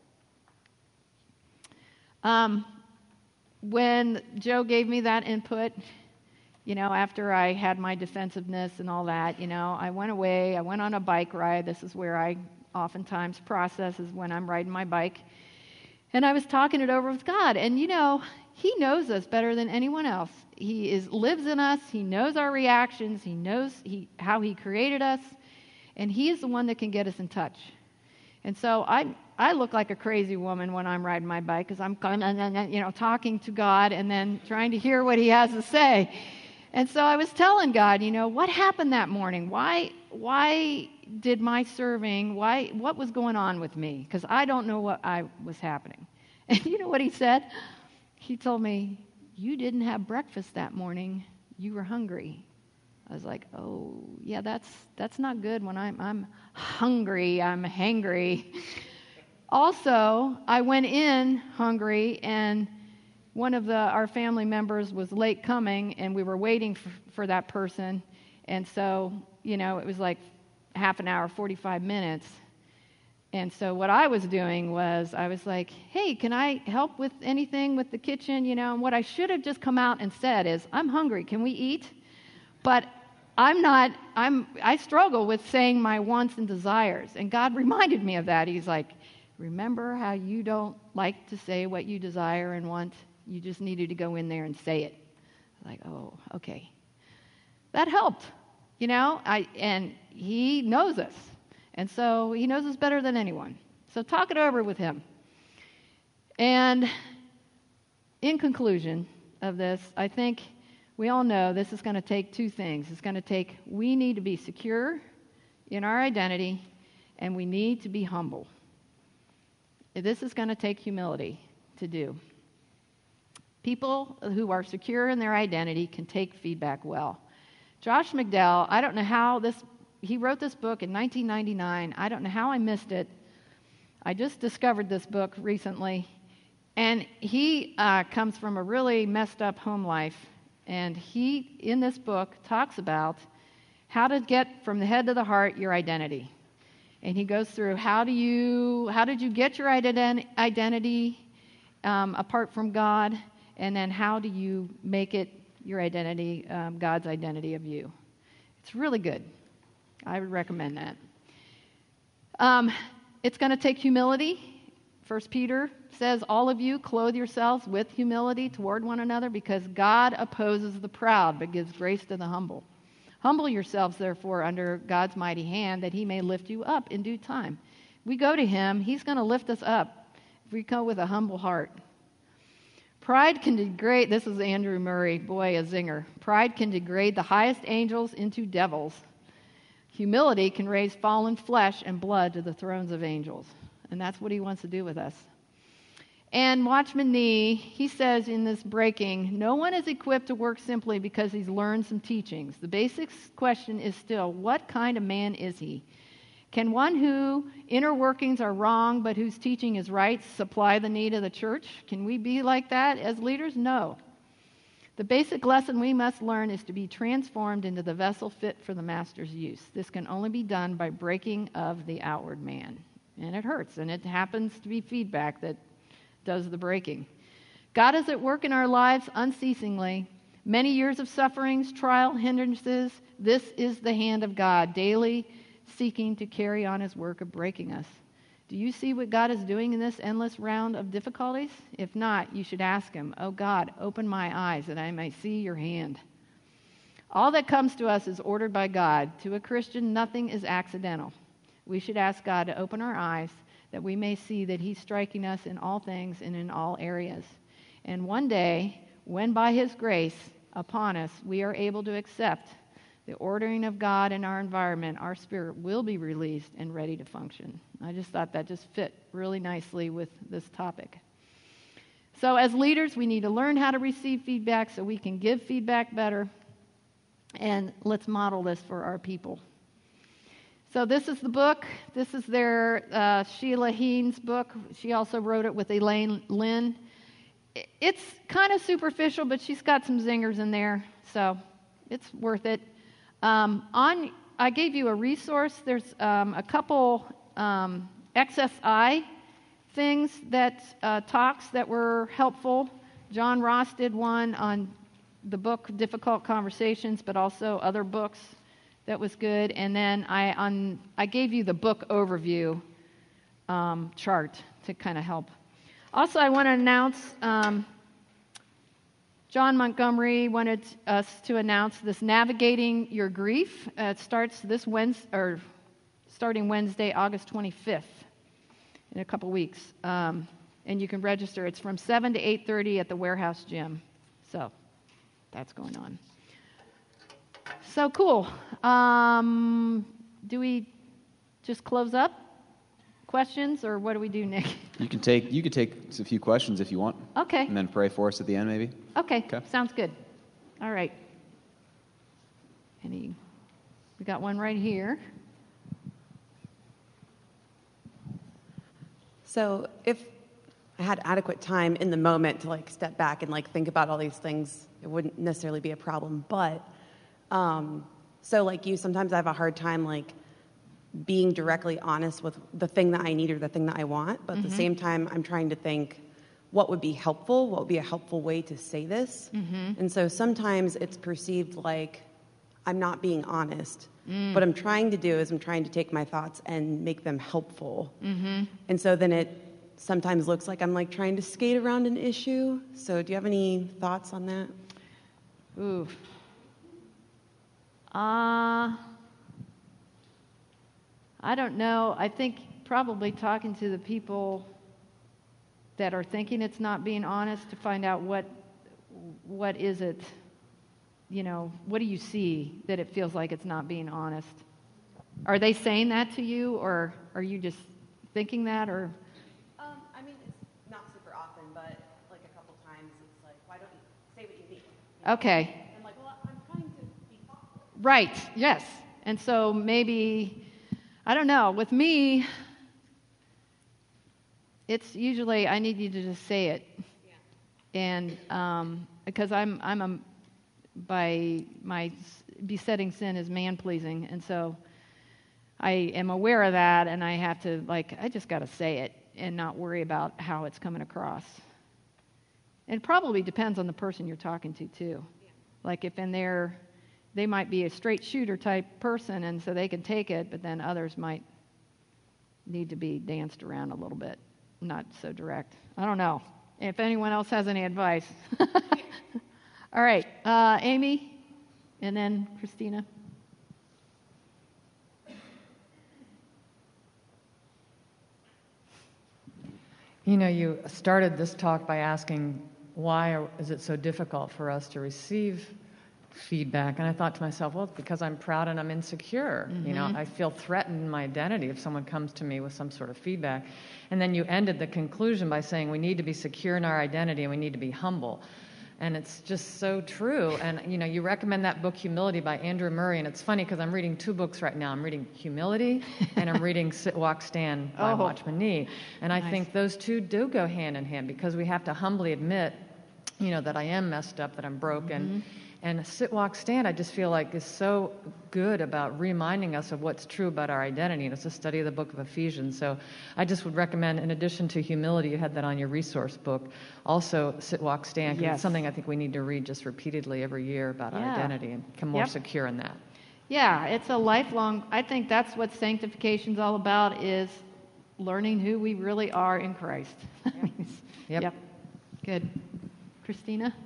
Um, when Joe gave me that input, you know, after I had my defensiveness and all that, you know, I went away, I went on a bike ride. This is where I oftentimes process, is when I'm riding my bike. And I was talking it over with God. And, you know, he knows us better than anyone else. He is lives in us. He knows our reactions. He knows he, how he created us. And he is the one that can get us in touch. And so I I look like a crazy woman when I'm riding my bike because I'm, you know, talking to God and then trying to hear what he has to say. And so I was telling God, you know, what happened that morning? Why why did my serving, why what was going on with me? Because I don't know what I was happening. And you know what he said? He told me, you didn't have breakfast that morning. You were hungry. I was like, oh, yeah, that's that's not good when I'm I'm hungry, I'm hangry. Also, I went in hungry, and one of the our family members was late coming, and we were waiting for, for that person. And so, you know, it was like half an hour, forty-five minutes. And so what I was doing was I was like, hey, can I help with anything with the kitchen? You know, and what I should have just come out and said is, I'm hungry, can we eat? But I'm not, I'm, I struggle with saying my wants and desires. And God reminded me of that. He's like, remember how you don't like to say what you desire and want? You just needed to go in there and say it. Like, oh, okay. That helped, you know, I, and he knows us. And so he knows us better than anyone. So talk it over with him. And in conclusion of this, I think we all know this is going to take two things. It's going to take, we need to be secure in our identity, and we need to be humble. This is going to take humility to do. People who are secure in their identity can take feedback well. Josh McDowell, I don't know how this, he wrote this book in nineteen ninety-nine. I don't know how I missed it. I just discovered this book recently. And he uh, comes from a really messed up home life. And he, in this book, talks about how to get from the head to the heart your identity. And he goes through how do you, how did you get your ident- identity um, apart from God? And then how do you make it your identity, um, God's identity of you? It's really good. I would recommend that. Um, it's going to take humility. First Peter says, all of you clothe yourselves with humility toward one another, because God opposes the proud but gives grace to the humble. Humble yourselves, therefore, under God's mighty hand, that he may lift you up in due time. We go to him, he's going to lift us up if we go with a humble heart. Pride can degrade, this is Andrew Murray, boy, a zinger. Pride can degrade the highest angels into devils. Humility can raise fallen flesh and blood to the thrones of angels. And that's what he wants to do with us. And Watchman Nee, he says in this breaking, no one is equipped to work simply because he's learned some teachings. The basic question is still, what kind of man is he? Can one whose inner workings are wrong but whose teaching is right supply the need of the church? Can we be like that as leaders? No. The basic lesson we must learn is to be transformed into the vessel fit for the master's use. This can only be done by breaking of the outward man. And it hurts, and it happens to be feedback that does the breaking. God is at work in our lives unceasingly. Many years of sufferings, trial, hindrances. This is the hand of God, daily seeking to carry on his work of breaking us. Do you see what God is doing in this endless round of difficulties? If not, you should ask him, oh God, open my eyes that I may see your hand. All that comes to us is ordered by God. To a Christian, nothing is accidental. We should ask God to open our eyes that we may see that he's striking us in all things and in all areas. And one day, when by his grace upon us we are able to accept the ordering of God in our environment, our spirit will be released and ready to function. I just thought that just fit really nicely with this topic. So as leaders, we need to learn how to receive feedback so we can give feedback better. And let's model this for our people. So this is the book. This is their uh, Sheila Heen's book. She also wrote it with Elaine Lynn. It's kind of superficial, but she's got some zingers in there, so it's worth it. Um, on, I gave you a resource. There's um, a couple um, X S I things that uh, talks that were helpful. John Ross did one on the book Difficult Conversations, but also other books that was good. And then I on I gave you the book overview um, chart to kind of help. Also, I want to announce. Um, John Montgomery wanted us to announce this Navigating Your Grief. Uh, it starts this Wednesday, or starting Wednesday, August twenty-fifth, in a couple weeks. Um, and you can register. It's from seven to eight thirty at the Warehouse Gym. So that's going on. So cool. Um, do we just close up? Questions, or what do we do, Nick? You can take you could take a few questions if you want. Okay. And then pray for us at the end, maybe. Okay, sounds good. All right. Any? We got one right here. So if I had adequate time in the moment to like step back and like think about all these things, it wouldn't necessarily be a problem. But um, so like you, sometimes I have a hard time like being directly honest with the thing that I need or the thing that I want. But at Mhm. the same time, I'm trying to think what would be helpful, what would be a helpful way to say this. Mhm. And so sometimes it's perceived like I'm not being honest. Mm. What I'm trying to do is I'm trying to take my thoughts and make them helpful. Mhm. And so then it sometimes looks like I'm like trying to skate around an issue. So do you have any thoughts on that? Ooh. Uh, I don't know. I think probably talking to the people that are thinking it's not being honest to find out what what is it, you know, what do you see that it feels like it's not being honest? Are they saying that to you, or are you just thinking that, or? Um, I mean, it's not super often, but like a couple times it's like, why don't you say what you need? Okay. I'm like, well, I'm trying to be thoughtful. Right, yes. And so maybe, I don't know, with me, it's usually I need you to just say it. Yeah. And um, because I'm, I'm a, by my besetting sin is man-pleasing, and so I am aware of that, and I have to, like, I just got to say it and not worry about how it's coming across. It probably depends on the person you're talking to, too. Yeah. Like, if in their, they might be a straight shooter type person, and so they can take it, but then others might need to be danced around a little bit, not so direct. I don't know. If anyone else has any advice. All right, uh, Amy, and then Christina. You know, you started this talk by asking why is it so difficult for us to receive feedback, and I thought to myself, well, it's because I'm proud and I'm insecure. Mm-hmm. You know, I feel threatened in my identity if someone comes to me with some sort of feedback. And then you ended the conclusion by saying we need to be secure in our identity and we need to be humble. And it's just so true. And, you know, you recommend that book, Humility, by Andrew Murray. And it's funny because I'm reading two books right now. I'm reading Humility and I'm reading Sit, Walk, Stand by Oh, Watchman Nee. And I nice. think those two do go hand in hand because we have to humbly admit, you know, that I am messed up, that I'm broken. Mm-hmm. And Sit, Walk, Stand, I just feel like is so good about reminding us of what's true about our identity. And it's a study of the book of Ephesians. So I just would recommend, in addition to Humility, you had that on your resource book, also Sit, Walk, Stand, because Yes. it's something I think we need to read just repeatedly every year about our Yeah. identity and become more Yep. secure in that. Yeah, it's a lifelong, I think that's what sanctification's all about, is learning who we really are in Christ. Yep. Yep. Good. Christina?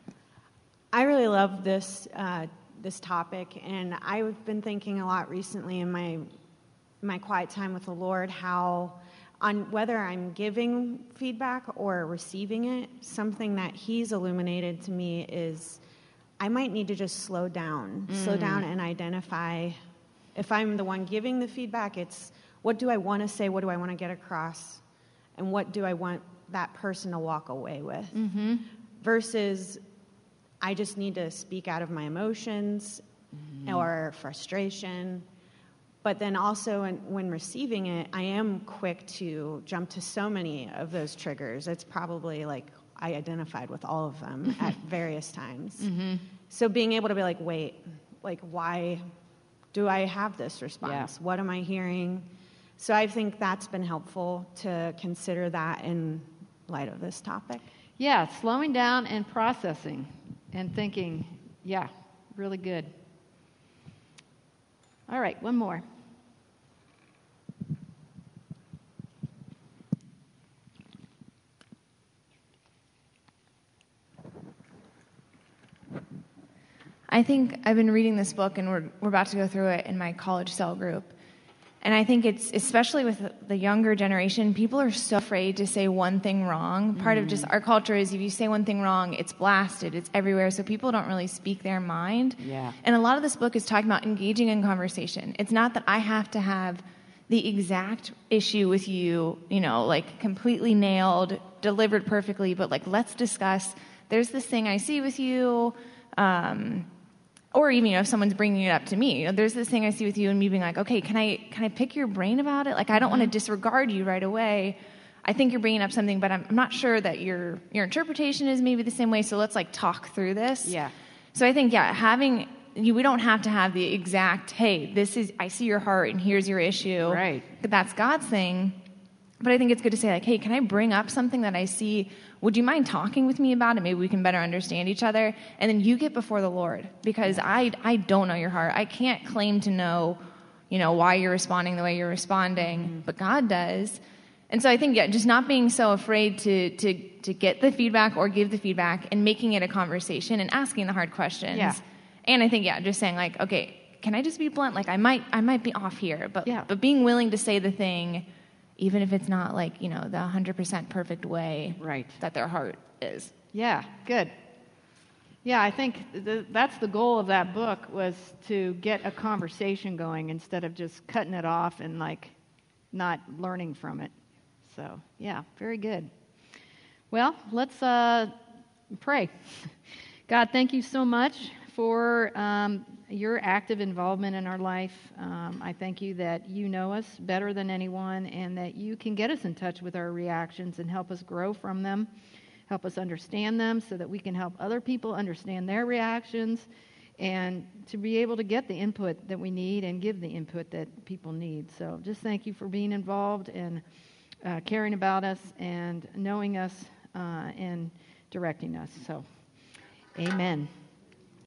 I really love this uh, this topic, and I've been thinking a lot recently in my my quiet time with the Lord how on whether I'm giving feedback or receiving it, something that He's illuminated to me is I might need to just slow down, slow Mm. down and identify. If I'm the one giving the feedback, it's what do I want to say, what do I want to get across, and what do I want that person to walk away with, Mm-hmm. versus I just need to speak out of my emotions Mm-hmm. or frustration. But then also in, when receiving it, I am quick to jump to so many of those triggers. It's probably like I identified with all of them at various times. Mm-hmm. So being able to be like, wait, like why do I have this response? Yeah. What am I hearing? So I think that's been helpful to consider that in light of this topic. Yeah, slowing down and processing and thinking, yeah, really good. All right, one more. I think I've been reading this book, and we're, we're about to go through it in my college cell group. And I think it's, especially with the younger generation, people are so afraid to say one thing wrong. Part Mm. of just our culture is if you say one thing wrong, it's blasted, it's everywhere, so people don't really speak their mind. Yeah. And a lot of this book is talking about engaging in conversation. It's not that I have to have the exact issue with you, you know, like completely nailed, delivered perfectly, but like let's discuss, there's this thing I see with you, um, or even, you know, if someone's bringing it up to me, you know, there's this thing I see with you and me being like, okay, can I, can I pick your brain about it? Like, I don't want to disregard you right away. I think you're bringing up something, but I'm, I'm not sure that your, your interpretation is maybe the same way. So let's like talk through this. Yeah. So I think, yeah, having, you, we don't have to have the exact, hey, this is, I see your heart and here's your issue. Right. But that's God's thing. But I think it's good to say, like, hey, can I bring up something that I see? Would you mind talking with me about it? Maybe we can better understand each other. And then you get before the Lord, because I, I don't know your heart. I can't claim to know, you know, why you're responding the way you're responding, mm-hmm. but God does. And so I think, yeah, just not being so afraid to, to, to get the feedback or give the feedback, and making it a conversation and asking the hard questions. Yeah. And I think, yeah, just saying like, okay, can I just be blunt? Like I might, I might be off here, but, yeah. but being willing to say the thing, even if it's not like, you know, the one hundred percent perfect way right. that their heart is. Yeah, good. Yeah, I think th- that's the goal of that book, was to get a conversation going instead of just cutting it off and like not learning from it. So, yeah, very good. Well, let's uh, pray. God, thank you so much for um, your active involvement in our life. Um, I thank you that you know us better than anyone, and that you can get us in touch with our reactions and help us grow from them, help us understand them so that we can help other people understand their reactions, and to be able to get the input that we need and give the input that people need. So just thank you for being involved and uh, caring about us and knowing us uh, and directing us. So, amen.